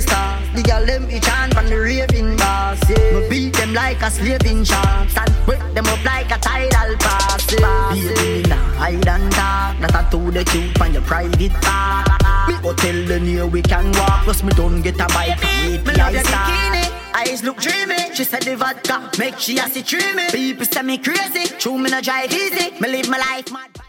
star. The girl them each hand from the raving boss. Yeah. Me beat them like a slaving shark. Stand break them up like a tidal pass. Baby, nah hide and talk. That I to the cute on your private part. Me go tell the near we can walk. Plus me don't get a bike. Me love your bikini. Eyes look dreamy. She said the vodka make she a see dreamy. People say me crazy. True me no drive easy. Me live my life mad.